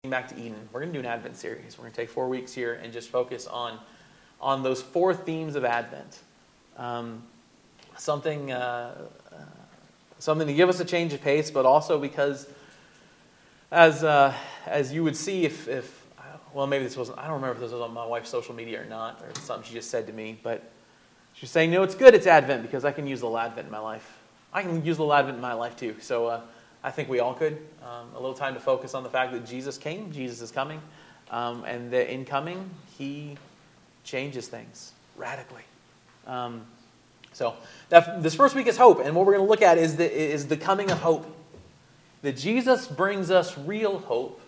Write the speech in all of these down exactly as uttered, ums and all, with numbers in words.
back to Eden. We're going to do an Advent series. We're going to take four weeks here and just focus on, on those four themes of Advent. Um, something, uh, uh, something to give us a change of pace, but also because, as uh, as you would see, if, if well, maybe this wasn't. I don't remember if this was on my wife's social media or not, or something she just said to me. But she's saying, "No, it's good. It's Advent because I can use a little Advent in my life. I can use a little Advent in my life too." So. Uh, I think we all could. Um, a little time to focus on the fact that Jesus came, Jesus is coming, um, and that in coming, he changes things radically. Um, so that, this first week is hope, and what we're going to look at is the, is the coming of hope. That Jesus brings us real hope,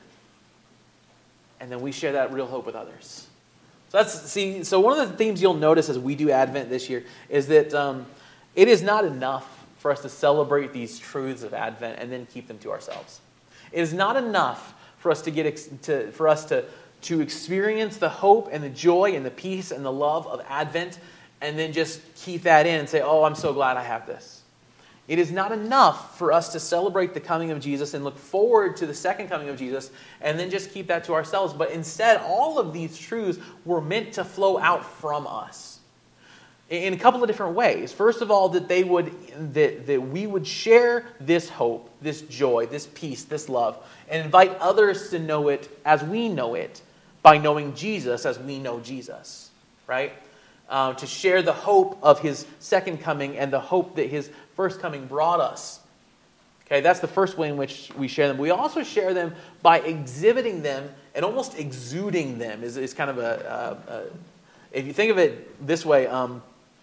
and then we share that real hope with others. So that's see. So one of the themes you'll notice as we do Advent this year is that um, it is not enough for us to celebrate these truths of Advent and then keep them to ourselves. It is not enough for us to get ex- to for us to to experience the hope and the joy and the peace and the love of Advent and then just keep that in and say, "Oh, I'm so glad I have this." It is not enough for us to celebrate the coming of Jesus and look forward to the second coming of Jesus and then just keep that to ourselves. But instead, all of these truths were meant to flow out from us in a couple of different ways. First of all, that they would that, that we would share this hope, this joy, this peace, this love, and invite others to know it as we know it by knowing Jesus as we know Jesus, right? Uh, to share the hope of his second coming and the hope that his first coming brought us. Okay, that's the first way in which we share them. We also share them by exhibiting them and almost exuding them. Is is kind of a, a, a if you think of it this way. Um,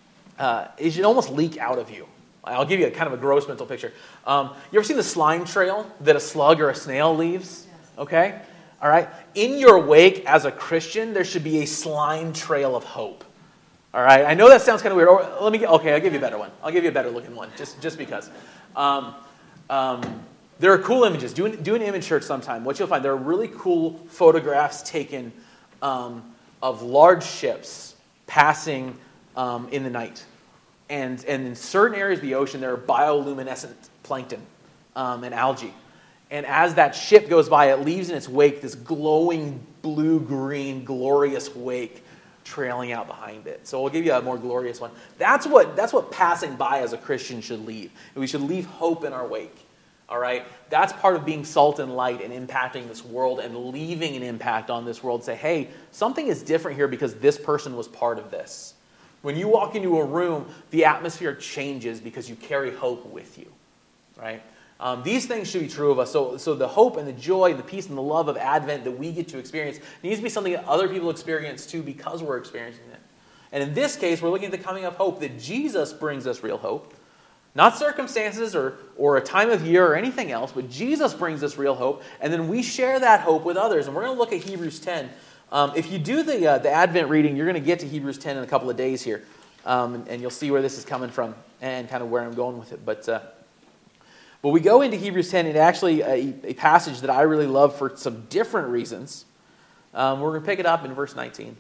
Uh, it should almost leak out of you. I'll give you a kind of a gross mental picture. Um, you ever seen the slime trail that a slug or a snail leaves? Okay? All right? In your wake as a Christian, there should be a slime trail of hope. All right? I know that sounds kind of weird. Or let me get, okay, I'll give you a better one. I'll give you a better looking one, just, just because. Um, um, there are cool images. Do an, do an image search sometime. What you'll find, there are really cool photographs taken um, of large ships passing um, in the night. And, and in certain areas of the ocean, there are bioluminescent plankton um, and algae. And as that ship goes by, it leaves in its wake this glowing blue-green, glorious wake trailing out behind it. So we'll give you a more glorious one. That's what, that's what passing by as a Christian should leave. We should leave hope in our wake. All right? That's part of being salt and light and impacting this world and leaving an impact on this world. Say, hey, something is different here because this person was part of this. When you walk into a room, the atmosphere changes because you carry hope with you, right? Um, these things should be true of us. So, so the hope and the joy and the peace and the love of Advent that we get to experience needs to be something that other people experience too because we're experiencing it. And in this case, we're looking at the coming of hope, that Jesus brings us real hope. Not circumstances or, or a time of year or anything else, but Jesus brings us real hope. And then we share that hope with others. And we're going to look at Hebrews ten. Um, if you do the uh, the Advent reading, you're going to get to Hebrews ten in a couple of days here. Um, and, and you'll see where this is coming from and kind of where I'm going with it. But uh, but we go into Hebrews ten, and actually a, a passage that I really love for some different reasons. Um, we're going to pick it up in verse nineteen.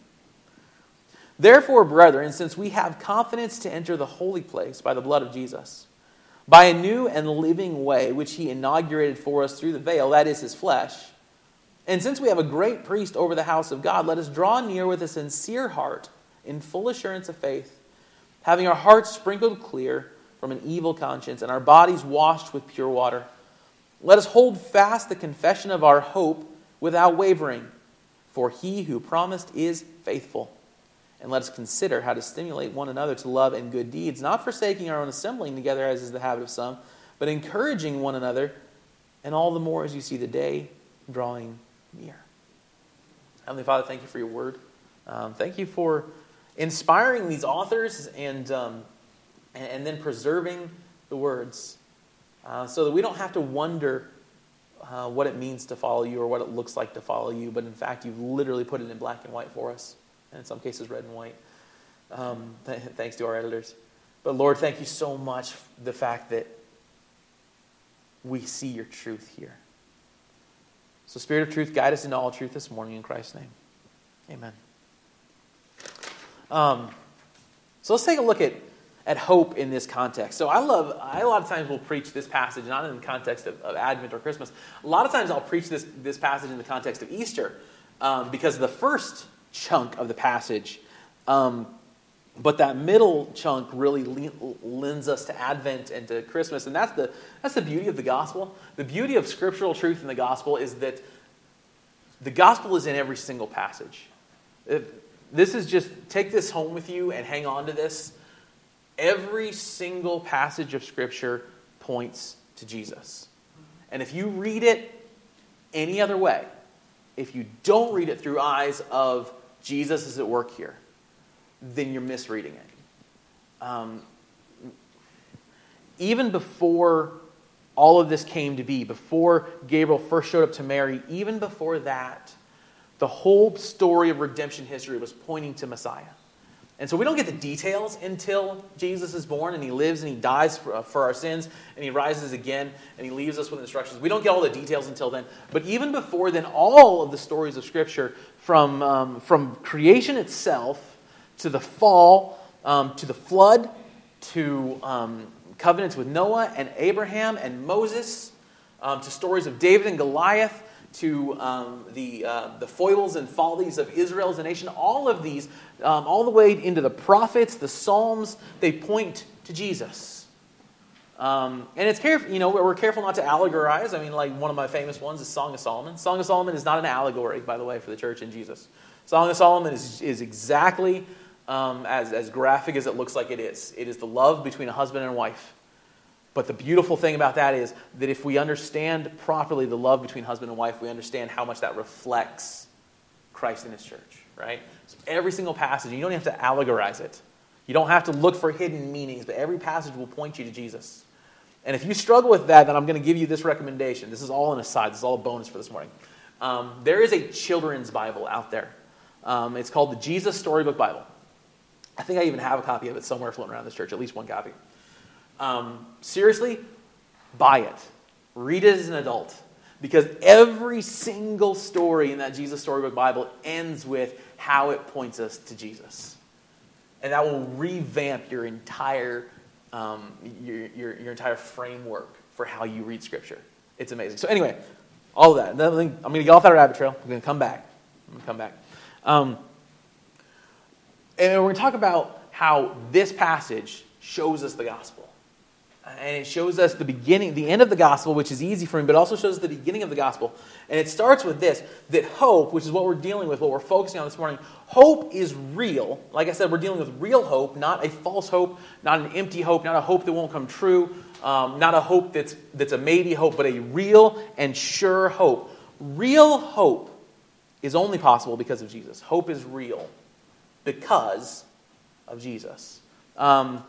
Therefore, brethren, since we have confidence to enter the holy place by the blood of Jesus, by a new and living way which he inaugurated for us through the veil, that is his flesh, and since we have a great priest over the house of God, let us draw near with a sincere heart, in full assurance of faith, having our hearts sprinkled clear from an evil conscience and our bodies washed with pure water. Let us hold fast the confession of our hope without wavering, for he who promised is faithful. And let us consider how to stimulate one another to love and good deeds, not forsaking our own assembling together as is the habit of some, but encouraging one another, and all the more as you see the day drawing near. Heavenly Father, thank you for your word. Um, thank you for inspiring these authors and um, and, and then preserving the words uh, so that we don't have to wonder uh, what it means to follow you or what it looks like to follow you, but in fact you've literally put it in black and white for us, and in some cases red and white. Um, th- thanks to our editors. But Lord, thank you so much for the fact that we see your truth here. So Spirit of truth, guide us into all truth this morning in Christ's name. Amen. Um, so let's take a look at, at hope in this context. So I love, I a lot of times will preach this passage, not in the context of, of Advent or Christmas. A lot of times I'll preach this, this passage in the context of Easter, um, because the first chunk of the passage, um, but that middle chunk really le- lends us to Advent and to Christmas. And that's the, that's the beauty of the gospel. The beauty of scriptural truth in the gospel is that the gospel is in every single passage. If, this is just, take this home with you and hang on to this. Every single passage of Scripture points to Jesus. And if you read it any other way, if you don't read it through eyes of Jesus is at work here, then you're misreading it. Um, even before all of this came to be, before Gabriel first showed up to Mary, even before that, the whole story of redemption history was pointing to Messiah. And so we don't get the details until Jesus is born and he lives and he dies for, uh, for our sins and he rises again and he leaves us with instructions. We don't get all the details until then. But even before then, all of the stories of Scripture, from, um, from creation itself to the fall, um, to the flood, to um, covenants with Noah and Abraham and Moses, um, to stories of David and Goliath, to um, the uh, the foibles and follies of Israel as a nation, all of these, um, all the way into the prophets, the Psalms, they point to Jesus. Um, and it's careful, you know, we're careful not to allegorize. I mean, like one of my famous ones is Song of Solomon. Song of Solomon is not an allegory, by the way, for the church and Jesus. Song of Solomon is is exactly um, as as graphic as it looks like it is. It is the love between a husband and wife. But the beautiful thing about that is that if we understand properly the love between husband and wife, we understand how much that reflects Christ in His church, right? So every single passage, you don't have to allegorize it. You don't have to look for hidden meanings, but every passage will point you to Jesus. And if you struggle with that, then I'm going to give you this recommendation. This is all an aside. This is all a bonus for this morning. Um, there is a children's Bible out there. Um, it's called the Jesus Storybook Bible. I think I even have a copy of it somewhere floating around this church, at least one copy. Um, seriously, buy it. Read it as an adult. Because every single story in that Jesus Storybook Bible ends with how it points us to Jesus. And that will revamp your entire um, your, your, your entire framework for how you read Scripture. It's amazing. So anyway, all of that. I'm going to get off that rabbit trail. I'm going to come back. I'm going to come back. Um, and we're going to talk about how this passage shows us the gospel. And it shows us the beginning, the end of the gospel, which is easy for him, but also shows us the beginning of the gospel. And it starts with this, that hope, which is what we're dealing with, what we're focusing on this morning, hope is real. Like I said, we're dealing with real hope, not a false hope, not an empty hope, not a hope that won't come true, um, not a hope that's, that's a maybe hope, but a real and sure hope. Real hope is only possible because of Jesus. Hope is real because of Jesus. Um...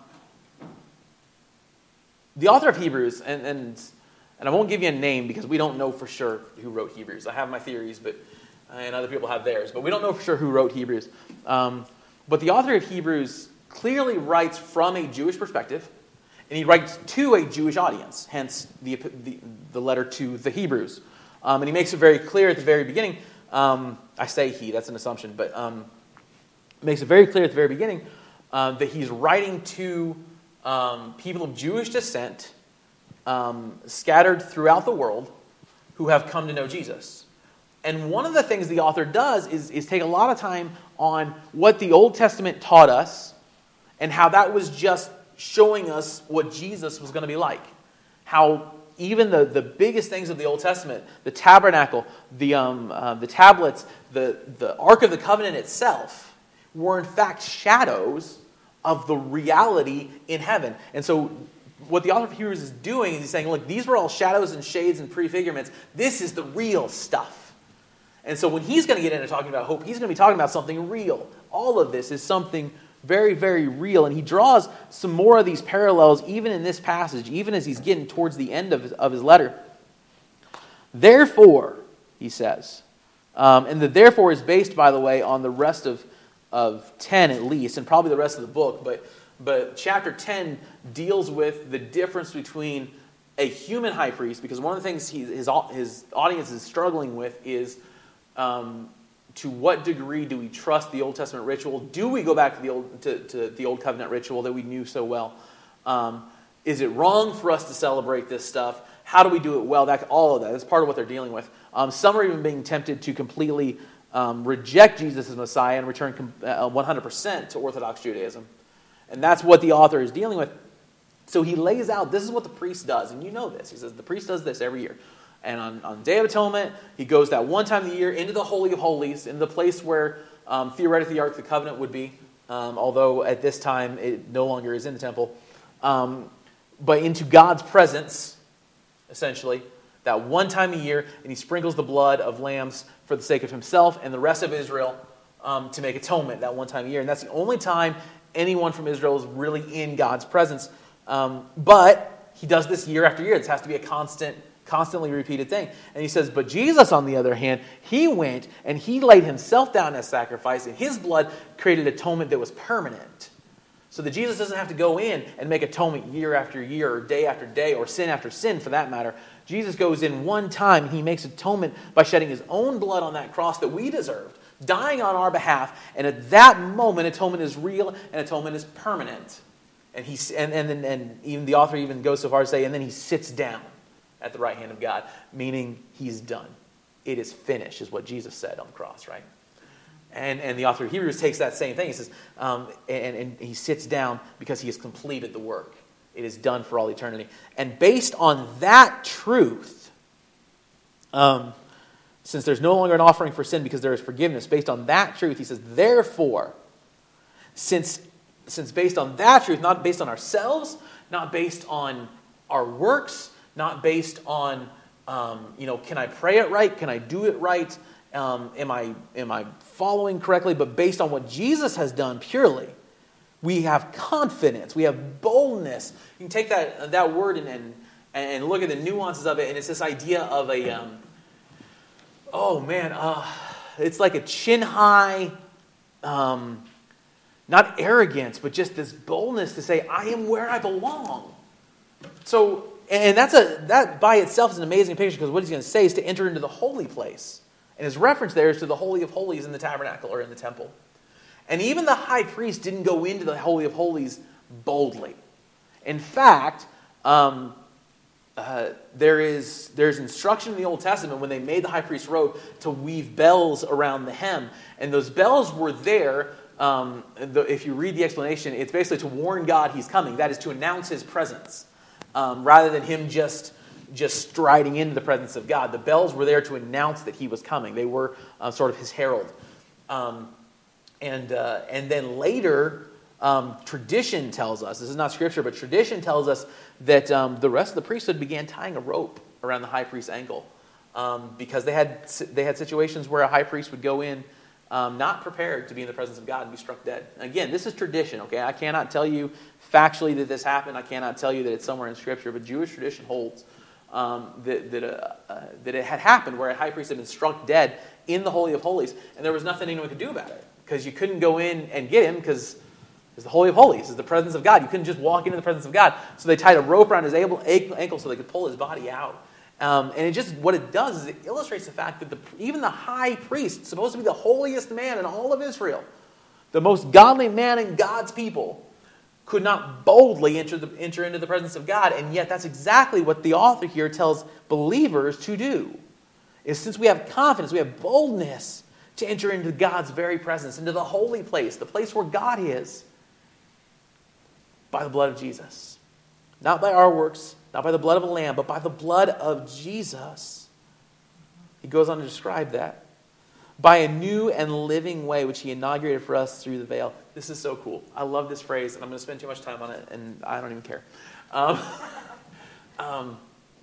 The author of Hebrews, and, and and I won't give you a name because we don't know for sure who wrote Hebrews. I have my theories, but and other people have theirs, but we don't know for sure who wrote Hebrews. Um, but the author of Hebrews clearly writes from a Jewish perspective, and he writes to a Jewish audience, hence the the, the letter to the Hebrews. Um, and he makes it very clear at the very beginning. Um, I say he, that's an assumption, but um, makes it very clear at the very beginning uh, that he's writing to Um, people of Jewish descent um, scattered throughout the world who have come to know Jesus. And one of the things the author does is, is take a lot of time on what the Old Testament taught us and how that was just showing us what Jesus was going to be like. How even the, the biggest things of the Old Testament, the tabernacle, the, um, uh, the tablets, the, the Ark of the Covenant itself, were in fact shadows of the reality in heaven. And so what the author of Hebrews is doing is he's saying, look, these were all shadows and shades and prefigurements. This is the real stuff. And so when he's going to get into talking about hope, he's going to be talking about something real. All of this is something very, very real. And he draws some more of these parallels even in this passage, even as he's getting towards the end of his, of his letter. Therefore, he says, um, and the therefore is based, by the way, on the rest of of ten at least, and probably the rest of the book, but but chapter ten deals with the difference between a human high priest, because one of the things he, his his audience is struggling with is um, to what degree do we trust the Old Testament ritual? Do we go back to the Old, to, to the Old Covenant ritual that we knew so well? Um, is it wrong for us to celebrate this stuff? How do we do it well? That, all of that. That's part of what they're dealing with. Um, some are even being tempted to completely um, reject Jesus as Messiah and return com- uh, one hundred percent to Orthodox Judaism. And that's what the author is dealing with. So he lays out, this is what the priest does. And you know this. He says the priest does this every year. And on, on Day of Atonement, he goes that one time a year into the Holy of Holies, in the place where um, theoretically the Ark of the Covenant would be, um, although at this time it no longer is in the temple. Um, but into God's presence, essentially, that one time a year, and he sprinkles the blood of lambs for the sake of himself and the rest of Israel um, to make atonement that one time a year. And that's the only time anyone from Israel is really in God's presence. Um, but he does this year after year. This has to be a constant constantly repeated thing. And he says, but Jesus, on the other hand, he went and he laid himself down as sacrifice, and his blood created atonement that was permanent. So that Jesus doesn't have to go in and make atonement year after year, or day after day, or sin after sin for that matter. Jesus goes in one time and he makes atonement by shedding his own blood on that cross that we deserved, dying on our behalf. And at that moment, atonement is real and atonement is permanent. And he and and, and, and even the author even goes so far as to say, and then he sits down at the right hand of God, meaning he's done. It is finished, is what Jesus said on the cross, right? And and the author of Hebrews takes that same thing. He says, um, and, and he sits down because he has completed the work. It is done for all eternity. And based on that truth, um, since there's no longer an offering for sin because there is forgiveness, based on that truth, he says, therefore, since, since based on that truth, not based on ourselves, not based on our works, not based on, um, you know, can I pray it right? Can I do it right? Um, am I am I following correctly? But based on what Jesus has done purely, we have confidence. We have boldness. You can take that that word and and, and look at the nuances of it, and it's this idea of a, um, oh man, uh, it's like a chin high, um, not arrogance, but just this boldness to say, I am where I belong. So. And that's a that by itself is an amazing picture, because what he's going to say is to enter into the holy place. And his reference there is to the Holy of Holies in the tabernacle or in the temple. And even the high priest didn't go into the Holy of Holies boldly. In fact, um, uh, there is there's instruction in the Old Testament when they made the high priest's robe to weave bells around the hem. And those bells were there. Um, the, if you read the explanation, it's basically to warn God he's coming. That is to announce his presence. Um, rather than him just just striding into the presence of God. The bells were there to announce that he was coming. They were uh, sort of his herald. Um, and uh, and then later, um, tradition tells us, this is not scripture, but tradition tells us that um, the rest of the priesthood began tying a rope around the high priest's ankle. Um, because they had they had situations where a high priest would go in um, not prepared to be in the presence of God and be struck dead. Again, this is tradition, okay? I cannot tell you factually that this happened. I cannot tell you that it's somewhere in Scripture, but Jewish tradition holds um, that that, uh, uh, that it had happened where a high priest had been struck dead in the Holy of Holies, and there was nothing anyone could do about it, because you couldn't go in and get him, because it's the Holy of Holies, it's the presence of God. You couldn't just walk into the presence of God. So they tied a rope around his ankle so they could pull his body out. Um, and it just, what it does is it illustrates the fact that the, even the high priest, supposed to be the holiest man in all of Israel, the most godly man in God's people, could not boldly enter, the, enter into the presence of God. And yet that's exactly what the author here tells believers to do. Is since we have confidence, we have boldness to enter into God's very presence, into the holy place, the place where God is, by the blood of Jesus. Not by our works, not by the blood of a lamb, but by the blood of Jesus. He goes on to describe that. By a new and living way, which he inaugurated for us through the veil. This is so cool. I love this phrase, and I'm going to spend too much time on it, and I don't even care. Um, um,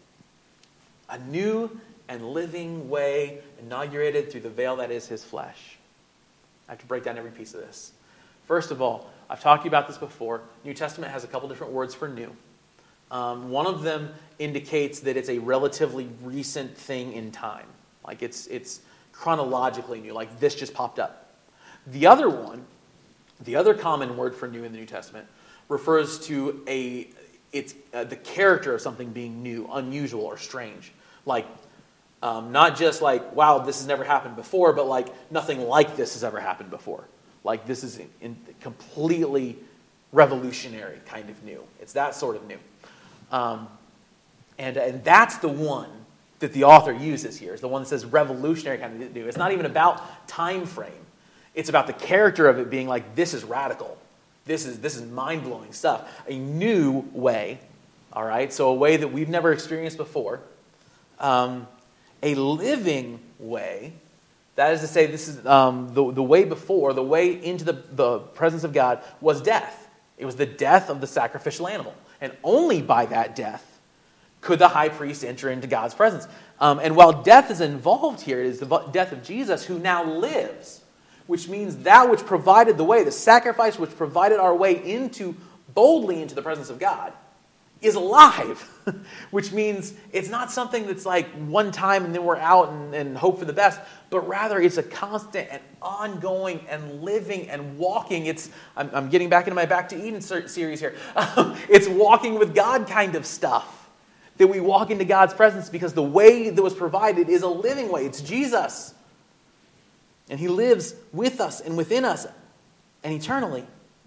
a new and living way inaugurated through the veil that is his flesh. I have to break down every piece of this. First of all, I've talked to you about this before. New Testament has a couple different words for new. Um, one of them indicates that it's a relatively recent thing in time. Like it's it's chronologically new, like this just popped up. The other one, the other common word for new in the New Testament, refers to a it's uh, the character of something being new, unusual, or strange. Like Um, not just like, wow, this has never happened before, but like nothing like this has ever happened before. Like this is in, in completely revolutionary kind of new. It's that sort of new. Um, and, and that's the one that the author uses here. Is the one that says revolutionary kind of new. It's not even about time frame. It's about the character of it being like, this is radical. This is, this is mind-blowing stuff. A new way, all right? So a way that we've never experienced before. Um, a living way, that is to say, this is um, the, the way before, the way into the, the presence of God was death. It was the death of the sacrificial animal. And only by that death could the high priest enter into God's presence. Um, and while death is involved here, it is the death of Jesus who now lives, which means that which provided the way, the sacrifice which provided our way into boldly into the presence of God, is alive, which means it's not something that's like one time and then we're out and, and hope for the best, but rather it's a constant and ongoing and living and walking. It's I'm, I'm getting back into my Back to Eden series here. Um, it's walking with God kind of stuff, that we walk into God's presence because the way that was provided is a living way. It's Jesus. And he lives with us and within us and eternally.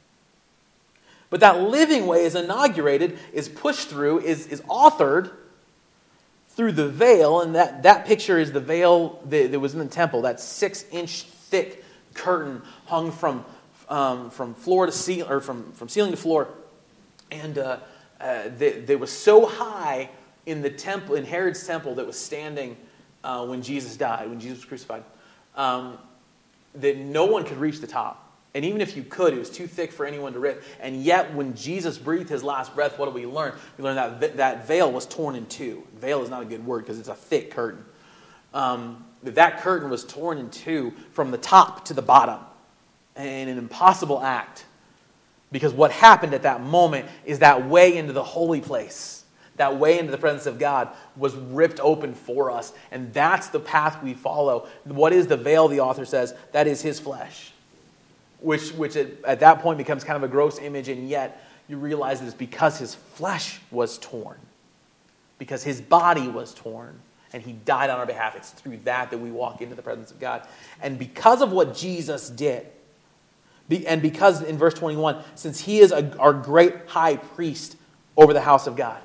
But that living way is inaugurated, is pushed through, is, is authored through the veil. And that, that picture is the veil that, that was in the temple, that six-inch thick curtain hung from um, from floor to ceiling, or from, from ceiling to floor. And uh, uh, that, that was so high in the temple, in Herod's temple, that was standing uh, when Jesus died, when Jesus was crucified, um, that no one could reach the top. And even if you could, it was too thick for anyone to rip. And yet, when Jesus breathed his last breath, what do we learn? We learn that that veil was torn in two. Veil is not a good word because it's a thick curtain. Um, that curtain was torn in two from the top to the bottom. In an impossible act. Because what happened at that moment is that way into the holy place, that way into the presence of God, was ripped open for us. And that's the path we follow. What is the veil, the author says? That is his flesh. Which, which at, at that point becomes kind of a gross image, and yet you realize that it's because his flesh was torn. Because his body was torn, and he died on our behalf. It's through that that we walk into the presence of God. And because of what Jesus did, be, and because in verse twenty-one, since he is a, our great high priest over the house of God,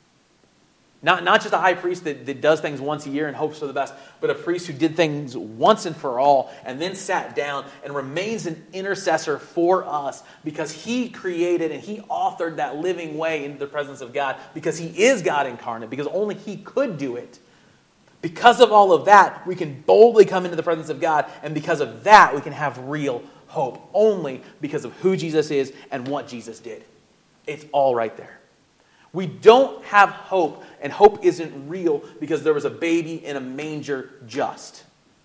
Not, not just a high priest that, that does things once a year and hopes for the best, but a priest who did things once and for all and then sat down and remains an intercessor for us because he created and he authored that living way into the presence of God because he is God incarnate, because only he could do it. Because of all of that, we can boldly come into the presence of God, and because of that, we can have real hope only because of who Jesus is and what Jesus did. It's all right there. We don't have hope, and hope isn't real because there was a baby in a manger just.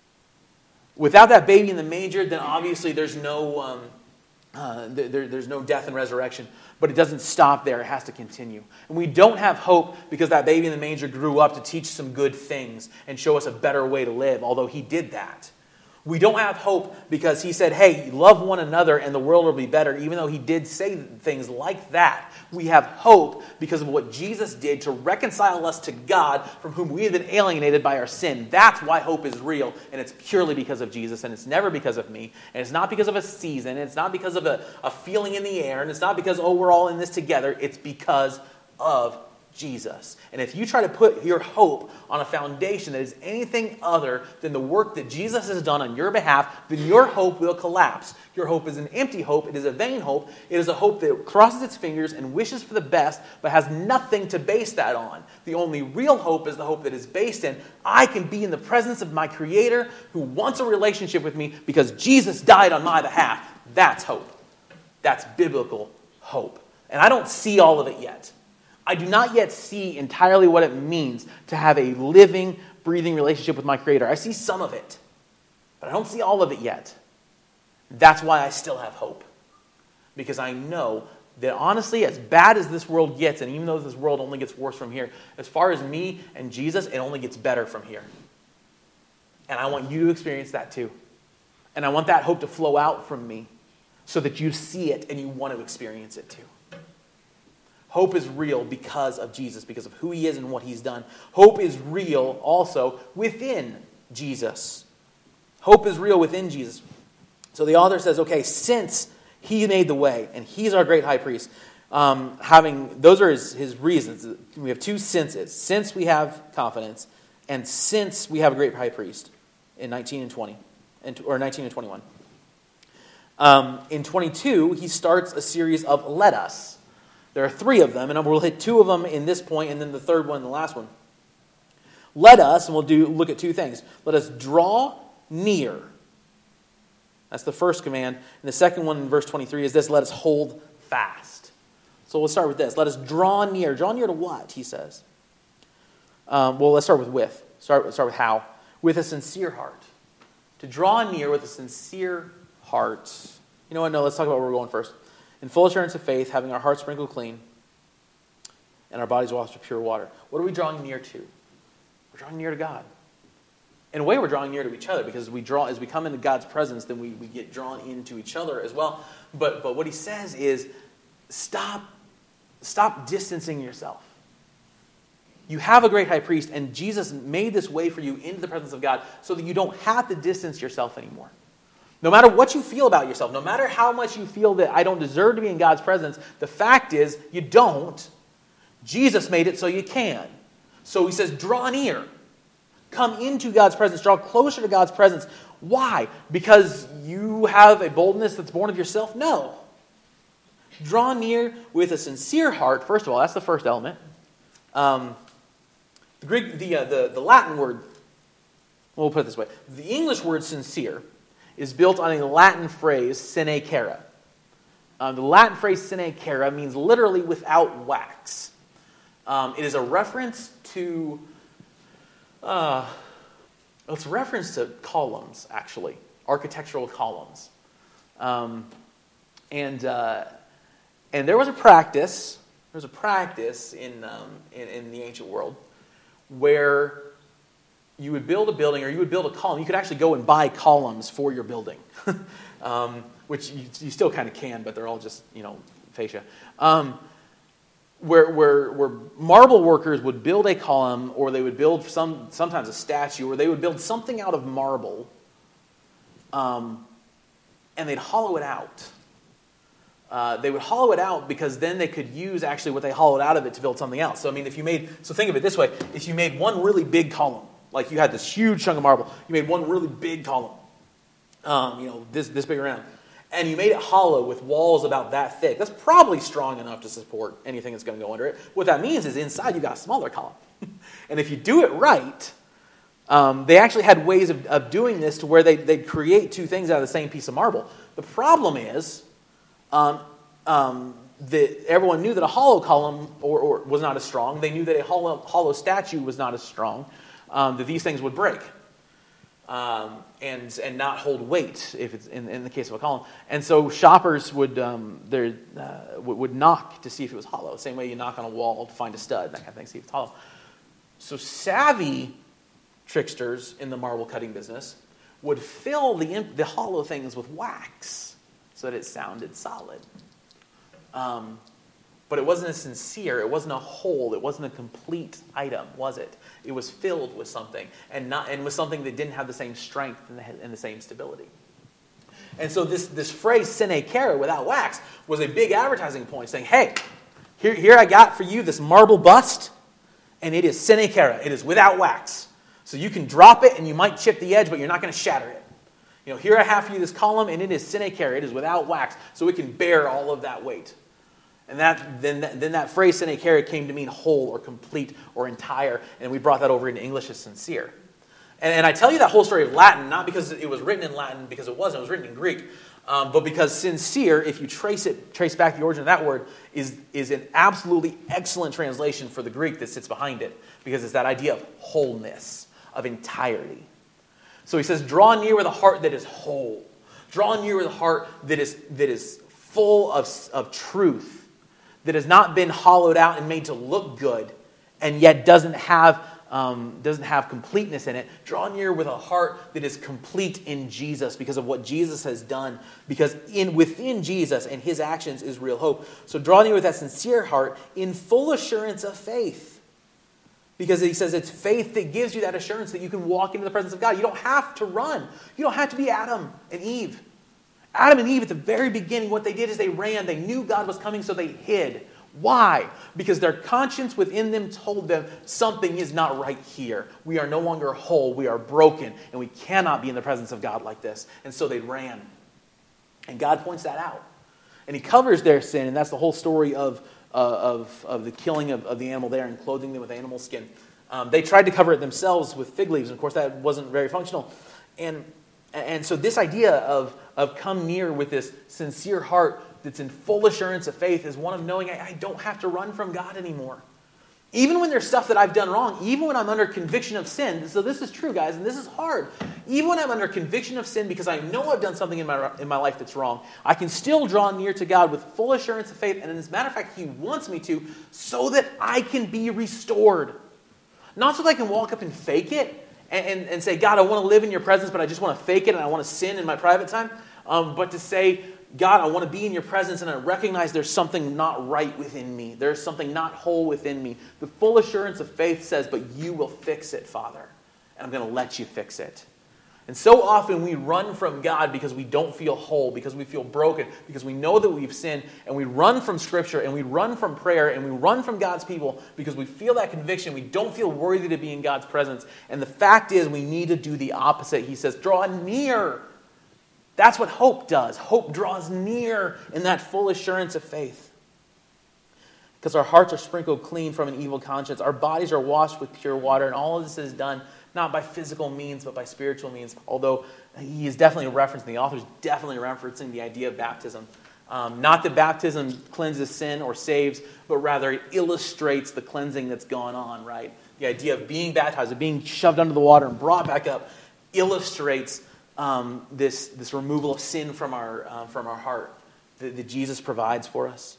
Without that baby in the manger, then obviously there's no um, uh, there, there's no death and resurrection. But it doesn't stop there. It has to continue. And we don't have hope because that baby in the manger grew up to teach some good things and show us a better way to live, although he did that. We don't have hope because he said, hey, love one another and the world will be better, even though he did say things like that. We have hope because of what Jesus did to reconcile us to God, from whom we have been alienated by our sin. That's why hope is real, and it's purely because of Jesus, and it's never because of me, and it's not because of a season, and it's not because of a, a feeling in the air, and it's not because, oh, we're all in this together. It's because of Jesus. And if you try to put your hope on a foundation that is anything other than the work that Jesus has done on your behalf, then your hope will collapse. Your hope is an empty hope. It is a vain hope. It is a hope that crosses its fingers and wishes for the best, but has nothing to base that on. The only real hope is the hope that is based in, I can be in the presence of my Creator who wants a relationship with me because Jesus died on my behalf. That's hope. That's biblical hope. And I don't see all of it yet. I do not yet see entirely what it means to have a living, breathing relationship with my Creator. I see some of it, but I don't see all of it yet. That's why I still have hope. Because I know that honestly, as bad as this world gets, and even though this world only gets worse from here, as far as me and Jesus, it only gets better from here. And I want you to experience that too. And I want that hope to flow out from me so that you see it and you want to experience it too. Hope is real because of Jesus, because of who he is and what he's done. Hope is real also within Jesus. Hope is real within Jesus. So the author says, okay, since he made the way, and he's our great high priest, um, having those are his, his reasons. We have two senses. Since we have confidence, and since we have a great high priest in nineteen and twenty, and, or nineteen and twenty-one. Um, in twenty-two, he starts a series of let us. There are three of them, and we'll hit two of them in this point, and then the third one, the last one. Let us, and we'll do look at two things. Let us draw near. That's the first command. And the second one in verse twenty-three is this, let us hold fast. So we'll start with this. Let us draw near. Draw near to what, he says? Um, well, let's start with with. Start, start with how. With a sincere heart. To draw near with a sincere heart. You know what? No, let's talk about where we're going first. In full assurance of faith, having our hearts sprinkled clean, and our bodies washed with pure water. What are we drawing near to? We're drawing near to God. In a way, we're drawing near to each other, because we draw as we come into God's presence, then we, we get drawn into each other as well. But but what he says is, stop, stop distancing yourself. You have a great high priest, and Jesus made this way for you into the presence of God so that you don't have to distance yourself anymore. No matter what you feel about yourself, no matter how much you feel that I don't deserve to be in God's presence, the fact is you don't. Jesus made it so you can. So he says, draw near. Come into God's presence. Draw closer to God's presence. Why? Because you have a boldness that's born of yourself? No. Draw near with a sincere heart. First of all, that's the first element. Um, the Greek, the, uh, the the Latin word. We'll put it this way: the English word "sincere" is built on a Latin phrase "sine cara." Um, the Latin phrase "sine cara" means literally "without wax." Um, it is a reference to. Uh, it's a reference to columns, actually, architectural columns, um, and uh, and there was a practice. There was a practice in, um, in in the ancient world where you would build a building, or you would build a column. You could actually go and buy columns for your building, um, which you, you still kind of can, but they're all just you know fascia. Um, Where, where where marble workers would build a column, or they would build some sometimes a statue, or they would build something out of marble, um, and they'd hollow it out. Uh, they would hollow it out because then they could use actually what they hollowed out of it to build something else. So I mean, if you made so think of it this way: if you made one really big column, like you had this huge chunk of marble, you made one really big column, um, you know, this this big around. And you made it hollow with walls about that thick. That's probably strong enough to support anything that's going to go under it. What that means is inside you've got a smaller column. And if you do it right, um, they actually had ways of, of doing this to where they, they'd create two things out of the same piece of marble. The problem is um, um, that everyone knew that a hollow column or, or was not as strong. They knew that a hollow, hollow statue was not as strong, um, that these things would break. Um, and and not hold weight if it's in, in the case of a column, and so shoppers would um, there uh, would, would knock to see if it was hollow. Same way you knock on a wall to find a stud, that kind of thing, see if it's hollow. So savvy tricksters in the marble cutting business would fill the the hollow things with wax so that it sounded solid. Um, but it wasn't a sincere. It wasn't a whole. It wasn't a complete item, was it? It was filled with something, and not and with something that didn't have the same strength and the, and the same stability. And so this, this phrase "sine cara," without wax, was a big advertising point, saying, "Hey, here here I got for you this marble bust, and it is sine cara. It is without wax. So you can drop it, and you might chip the edge, but you're not going to shatter it. You know, here I have for you this column, and it is sine cara. It is without wax, so it can bear all of that weight." And that then, that, then that phrase "sine cara" came to mean whole or complete or entire, and we brought that over into English as sincere. And, and I tell you that whole story of Latin, not because it was written in Latin, because it wasn't, it was written in Greek, um, but because sincere, if you trace it, trace back the origin of that word, is, is an absolutely excellent translation for the Greek that sits behind it, because it's that idea of wholeness, of entirety. So he says, draw near with a heart that is whole. Draw near with a heart that is, that is full of, of truth, that has not been hollowed out and made to look good, and yet doesn't have um, doesn't have completeness in it. Draw near with a heart that is complete in Jesus because of what Jesus has done. Because in within Jesus and his actions is real hope. So draw near with that sincere heart in full assurance of faith. Because he says it's faith that gives you that assurance that you can walk into the presence of God. You don't have to run. You don't have to be Adam and Eve. Adam and Eve at the very beginning, what they did is they ran. They knew God was coming, so they hid. Why? Because their conscience within them told them something is not right here. We are no longer whole. We are broken. And we cannot be in the presence of God like this. And so they ran. And God points that out. And he covers their sin. And that's the whole story of, uh, of, of the killing of, of the animal there and clothing them with animal skin. Um, they tried to cover it themselves with fig leaves. And of course, that wasn't very functional. And, and so this idea of, of come near with this sincere heart that's in full assurance of faith is one of knowing I, I don't have to run from God anymore. Even when there's stuff that I've done wrong, even when I'm under conviction of sin, so this is true, guys, and this is hard. Even when I'm under conviction of sin because I know I've done something in my, in my life that's wrong, I can still draw near to God with full assurance of faith, and as a matter of fact, he wants me to, so that I can be restored. Not so that I can walk up and fake it and, and, and say, God, I want to live in your presence, but I just want to fake it and I want to sin in my private time, um, but to say, God, I want to be in your presence and I recognize there's something not right within me. There's something not whole within me. The full assurance of faith says, but you will fix it, Father. And I'm going to let you fix it. And so often we run from God because we don't feel whole, because we feel broken, because we know that we've sinned, and we run from Scripture, and we run from prayer, and we run from God's people because we feel that conviction. We don't feel worthy to be in God's presence. And the fact is we need to do the opposite. He says, draw near. That's what hope does. Hope draws near in that full assurance of faith. Because our hearts are sprinkled clean from an evil conscience. Our bodies are washed with pure water. And all of this is done not by physical means, but by spiritual means. Although he is definitely referencing, the author is definitely referencing the idea of baptism. Um, not that baptism cleanses sin or saves, but rather it illustrates the cleansing that's gone on, right? The idea of being baptized, of being shoved under the water and brought back up, illustrates Um, this this removal of sin from our uh, from our heart that, that Jesus provides for us.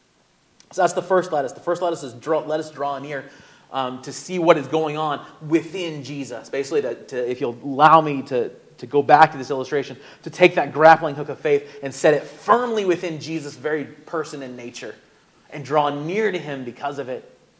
So that's the first let us. The first let us is draw, let us draw near um, to see what is going on within Jesus. Basically, to, to, if you'll allow me to, to go back to this illustration, to take that grappling hook of faith and set it firmly within Jesus' very person and nature and draw near to him because of it.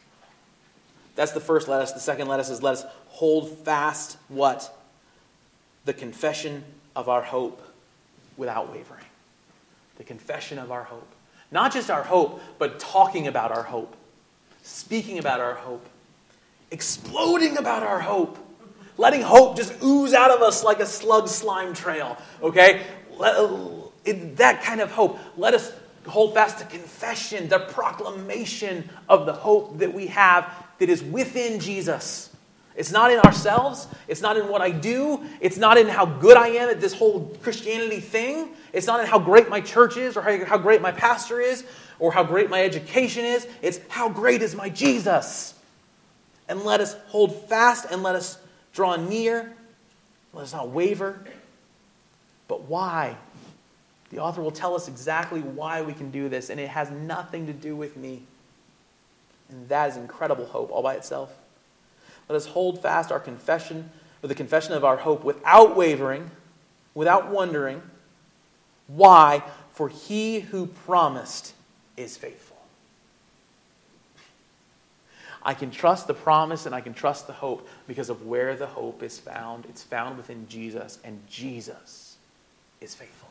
That's the first let us. The second let us is let us hold fast what? The confession of our hope without wavering. The confession of our hope. Not just our hope, but talking about our hope. Speaking about our hope. Exploding about our hope. Letting hope just ooze out of us like a slug slime trail. Okay? That kind of hope. Let us hold fast to confession, the proclamation of the hope that we have that is within Jesus. It's not in ourselves. It's not in what I do. It's not in how good I am at this whole Christianity thing. It's not in how great my church is or how, how great my pastor is or how great my education is. It's how great is my Jesus. And let us hold fast and let us draw near. Let us not waver. But why? The author will tell us exactly why we can do this, and it has nothing to do with me. And that is incredible hope all by itself. Let us hold fast our confession, or the confession of our hope, without wavering, without wondering. Why? For he who promised is faithful. I can trust the promise and I can trust the hope because of where the hope is found. It's found within Jesus, and Jesus is faithful.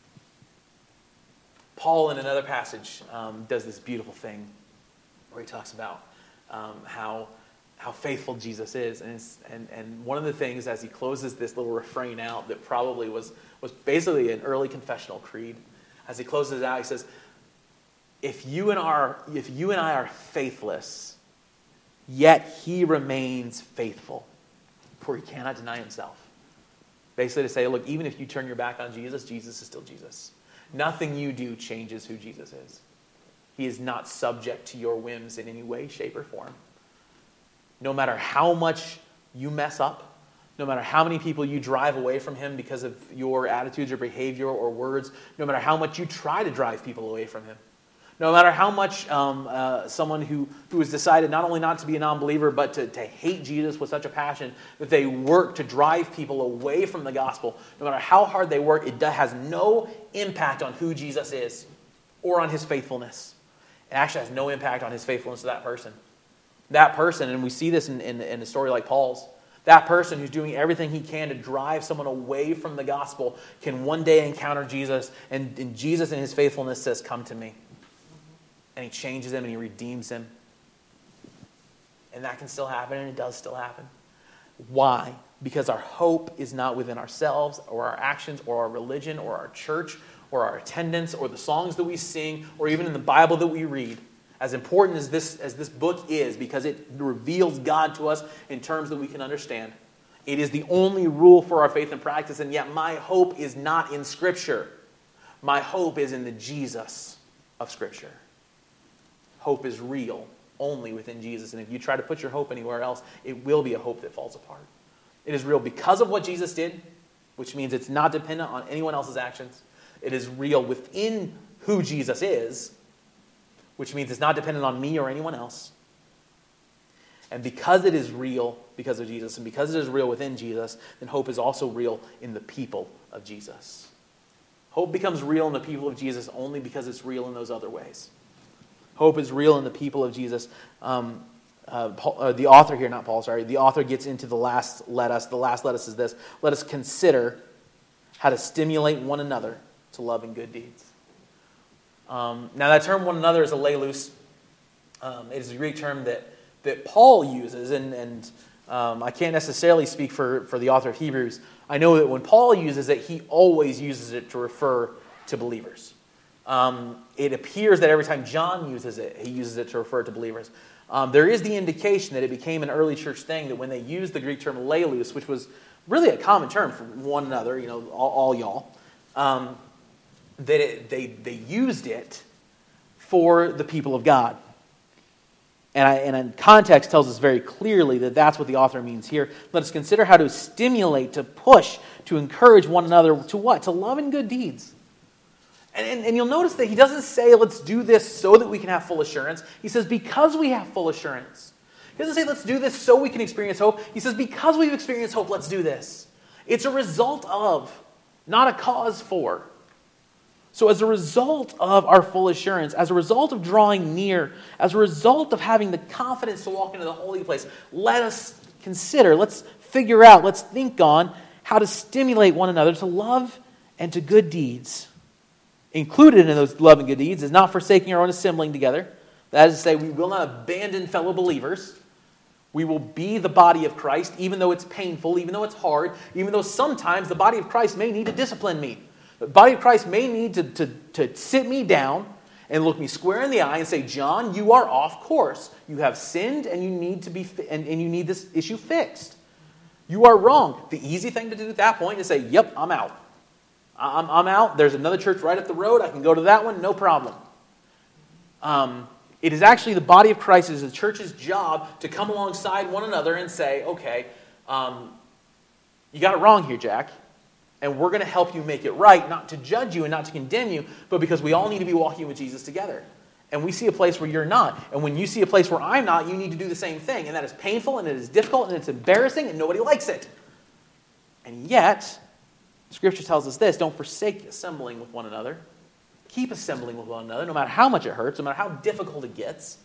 Paul, in another passage, um, does this beautiful thing where he talks about um, how... how faithful Jesus is. And, and and one of the things as he closes this little refrain out that probably was, was basically an early confessional creed, as he closes it out, he says, if you and our if you and I are faithless, yet he remains faithful, for he cannot deny himself. Basically to say, look, even if you turn your back on Jesus, Jesus is still Jesus. Nothing you do changes who Jesus is. He is not subject to your whims in any way, shape, or form. No matter how much you mess up, no matter how many people you drive away from him because of your attitudes or behavior or words, no matter how much you try to drive people away from him, No matter how much um, uh, someone who, who has decided not only not to be a non-believer, but to, to hate Jesus with such a passion that they work to drive people away from the gospel, no matter how hard they work, it has no impact on who Jesus is or on his faithfulness. It actually has no impact on his faithfulness to that person. That person, and we see this in, in, in a story like Paul's, that person who's doing everything he can to drive someone away from the gospel can one day encounter Jesus, and, and Jesus in his faithfulness says, "Come to me." And he changes him and he redeems him. And that can still happen, and it does still happen. Why? Because our hope is not within ourselves or our actions or our religion or our church or our attendance or the songs that we sing or even in the Bible that we read. As important as this, as this book is, because it reveals God to us in terms that we can understand, it is the only rule for our faith and practice, and yet my hope is not in Scripture. My hope is in the Jesus of Scripture. Hope is real only within Jesus. And if you try to put your hope anywhere else, it will be a hope that falls apart. It is real because of what Jesus did, which means it's not dependent on anyone else's actions. It is real within who Jesus is, which means it's not dependent on me or anyone else. And because it is real because of Jesus, and because it is real within Jesus, then hope is also real in the people of Jesus. Hope becomes real in the people of Jesus only because it's real in those other ways. Hope is real in the people of Jesus. Um, uh, Paul, uh, the author here, not Paul, sorry, the author gets into the last let us. The last let us is this. Let us consider how to stimulate one another to love and good deeds. Um, now that term one another is a leilus. Um, it is a Greek term that, that Paul uses, and, and um, I can't necessarily speak for, for the author of Hebrews. I know that when Paul uses it, he always uses it to refer to believers. Um, it appears that every time John uses it, he uses it to refer to believers. Um, there is the indication that it became an early church thing, that when they used the Greek term leilus, which was really a common term for one another, you know, all, all y'all, um, that it, they, they used it for the people of God. And, I, and in context tells us very clearly that that's what the author means here. Let us consider how to stimulate, to push, to encourage one another to what? To love and good deeds. And, and, and you'll notice that he doesn't say, let's do this so that we can have full assurance. He says, because we have full assurance. He doesn't say, let's do this so we can experience hope. He says, because we've experienced hope, let's do this. It's a result of, not a cause for. So as a result of our full assurance, as a result of drawing near, as a result of having the confidence to walk into the holy place, let us consider, let's figure out, let's think on how to stimulate one another to love and to good deeds. Included in those love and good deeds is not forsaking our own assembling together. That is to say, we will not abandon fellow believers. We will be the body of Christ, even though it's painful, even though it's hard, even though sometimes the body of Christ may need to discipline me. The body of Christ may need to, to, to sit me down and look me square in the eye and say, John, you are off course. You have sinned and you need to be fi- and, and you need this issue fixed. You are wrong. The easy thing to do at that point is say, yep, I'm out. I'm, I'm out. There's another church right up the road. I can go to that one, no problem. Um, it is actually the body of Christ, it is the church's job to come alongside one another and say, okay, um, you got it wrong here, Jack. And we're going to help you make it right, not to judge you and not to condemn you, but because we all need to be walking with Jesus together. And we see a place where you're not. And when you see a place where I'm not, you need to do the same thing. And that is painful, and it is difficult, and it's embarrassing, and nobody likes it. And yet, Scripture tells us this: don't forsake assembling with one another. Keep assembling with one another, no matter how much it hurts, no matter how difficult it gets.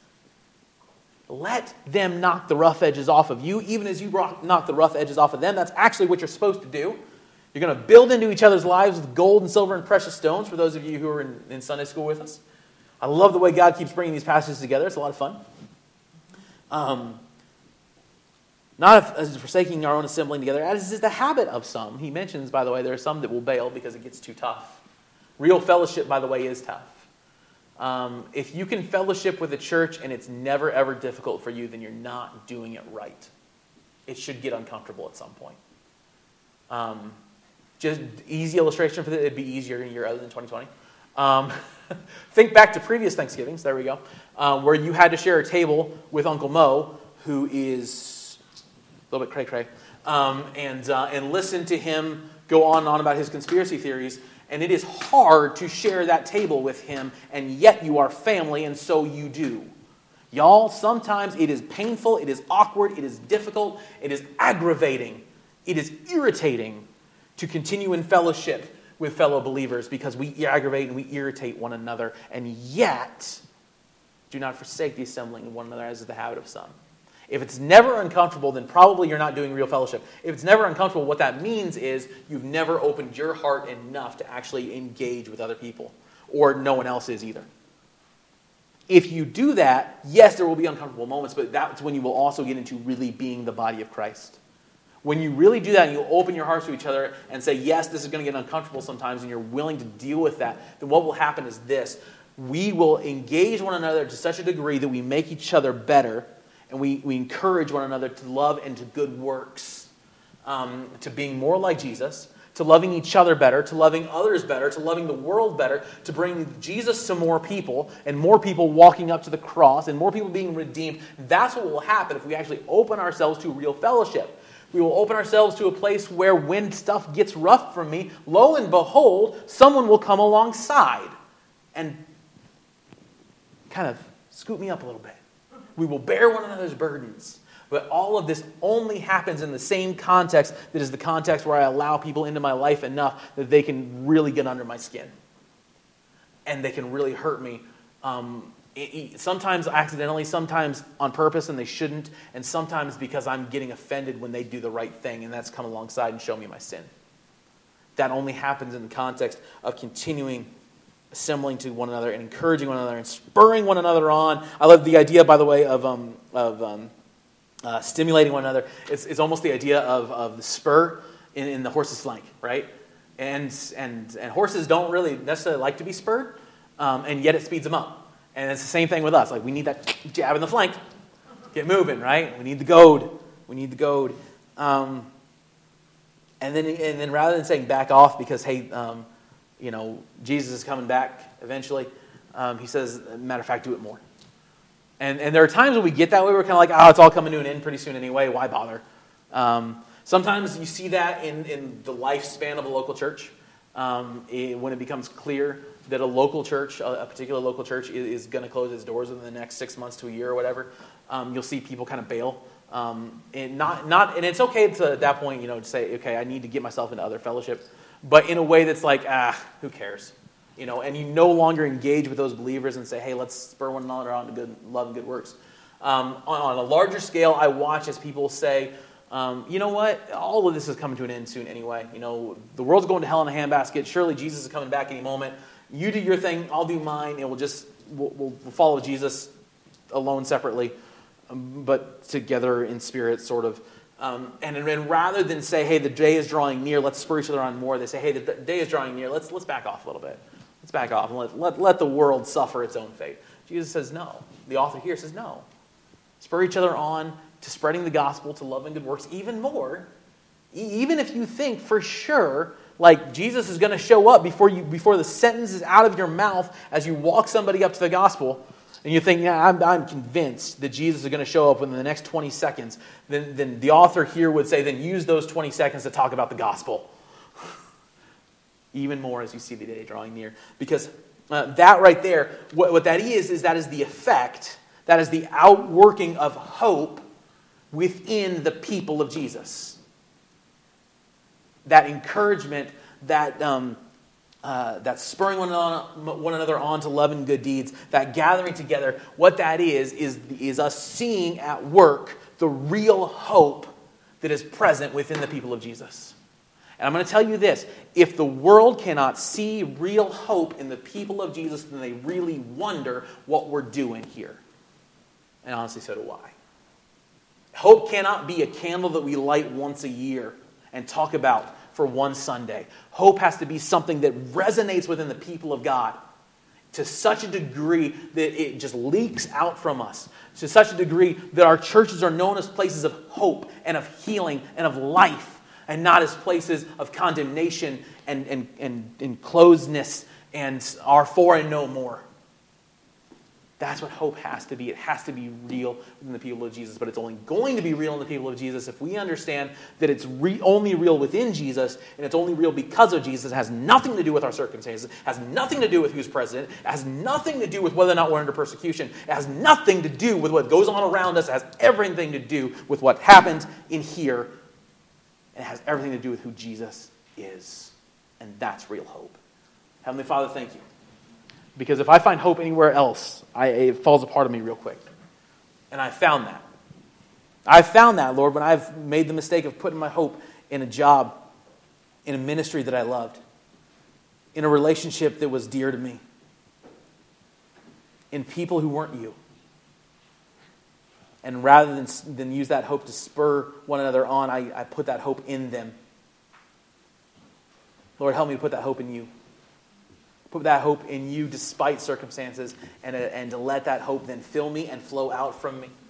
Let them knock the rough edges off of you, even as you knock the rough edges off of them. That's actually what you're supposed to do. You're going to build into each other's lives with gold and silver and precious stones, for those of you who are in, in Sunday school with us. I love the way God keeps bringing these passages together. It's a lot of fun. Um, not as forsaking our own assembling together, as is the habit of some. He mentions, by the way, there are some that will bail because it gets too tough. Real fellowship, by the way, is tough. Um, if you can fellowship with a church and it's never, ever difficult for you, then you're not doing it right. It should get uncomfortable at some point. Um, just easy illustration for that, it'd be easier in a year other than twenty twenty. Um, think back to previous Thanksgivings, there we go, um, where you had to share a table with Uncle Mo, who is a little bit cray-cray, um, and, uh, and listen to him go on and on about his conspiracy theories, and it is hard to share that table with him, and yet you are family, and so you do. Y'all, sometimes it is painful, it is awkward, it is difficult, it is aggravating, it is irritating to continue in fellowship with fellow believers because we aggravate and we irritate one another, and yet do not forsake the assembling of one another as is the habit of some. If it's never uncomfortable, then probably you're not doing real fellowship. If it's never uncomfortable, what that means is you've never opened your heart enough to actually engage with other people, or no one else is either. If you do that, yes, there will be uncomfortable moments, but that's when you will also get into really being the body of Christ. When you really do that and you open your hearts to each other and say, yes, this is going to get uncomfortable sometimes, and you're willing to deal with that, then what will happen is this. We will engage one another to such a degree that we make each other better, and we, we encourage one another to love and to good works, um, to being more like Jesus, to loving each other better, to loving others better, to loving the world better, to bring Jesus to more people, and more people walking up to the cross, and more people being redeemed. That's what will happen if we actually open ourselves to real fellowship. We will open ourselves to a place where when stuff gets rough for me, lo and behold, someone will come alongside and kind of scoop me up a little bit. We will bear one another's burdens. But all of this only happens in the same context that is the context where I allow people into my life enough that they can really get under my skin. And they can really hurt me. Um, sometimes accidentally, sometimes on purpose, and they shouldn't. And sometimes because I'm getting offended when they do the right thing, and that's come alongside and show me my sin. That only happens in the context of continuing assembling to one another and encouraging one another and spurring one another on. I love the idea, by the way, of um, of um, uh, stimulating one another. It's, it's almost the idea of, of the spur in, in the horse's flank, right? And and and horses don't really necessarily like to be spurred, um, and yet it speeds them up. And it's the same thing with us. Like, we need that jab in the flank. Get moving, right? We need the goad. We need the goad. Um, and then and then rather than saying back off because, hey, um, you know, Jesus is coming back eventually, um, he says, matter of fact, do it more. And and there are times when we get that way, we're kind of like, oh, it's all coming to an end pretty soon anyway, why bother? Um, sometimes you see that in, in the lifespan of a local church, um, it, when it becomes clear that a local church, a, a particular local church, is, is going to close its doors within the next six months to a year or whatever. Um, you'll see people kind of bail. Um, and not not and it's okay to, at that point, you know, to say, okay, I need to get myself into other fellowship, but in a way that's like, ah, who cares? You know, and you no longer engage with those believers and say, hey, let's spur one another on to good love and good works. Um, on, on a larger scale, I watch as people say, um, you know what? All of this is coming to an end soon anyway. You know, the world's going to hell in a handbasket. Surely Jesus is coming back any moment. You do your thing, I'll do mine, and we'll just we'll, we'll follow Jesus alone separately, um, but together in spirit, sort of. Um, and, and rather than say, hey, the day is drawing near, let's spur each other on more, they say, hey, the day is drawing near, let's let's back off a little bit. Let's back off and let, let, let the world suffer its own fate. Jesus says no. The author here says no. Spur each other on to spreading the gospel, to loving good works, even more. E- even if you think for sure, like Jesus is going to show up before you before the sentence is out of your mouth as you walk somebody up to the gospel, and you think, yeah, I'm, I'm convinced that Jesus is going to show up within the next twenty seconds, then, then the author here would say, then use those twenty seconds to talk about the gospel. Even more as you see the day drawing near. Because uh, that right there, what, what that is, is that is the effect, that is the outworking of hope within the people of Jesus. That encouragement, that um, uh, that spurring one another, one another on to love and good deeds, that gathering together, what that is, is, is us seeing at work the real hope that is present within the people of Jesus. And I'm going to tell you this, if the world cannot see real hope in the people of Jesus, then they really wonder what we're doing here. And honestly, so do I. Hope cannot be a candle that we light once a year and talk about for one Sunday. Hope has to be something that resonates within the people of God to such a degree that it just leaks out from us. To such a degree that our churches are known as places of hope and of healing and of life, and not as places of condemnation and, and, and, and closedness and are for and no more. That's what hope has to be. It has to be real in the people of Jesus, but it's only going to be real in the people of Jesus if we understand that it's re- only real within Jesus, and it's only real because of Jesus. It has nothing to do with our circumstances. It has nothing to do with who's president. It has nothing to do with whether or not we're under persecution. It has nothing to do with what goes on around us. It has everything to do with what happens in here, and it has everything to do with who Jesus is, and that's real hope. Heavenly Father, thank you. Because if I find hope anywhere else, I, it falls apart on me real quick. And I found that. I found that, Lord, when I've made the mistake of putting my hope in a job, in a ministry that I loved, in a relationship that was dear to me, in people who weren't you. And rather than, than use that hope to spur one another on, I, I put that hope in them. Lord, help me to put that hope in you. Put that hope in you despite circumstances, and, and to let that hope then fill me and flow out from me.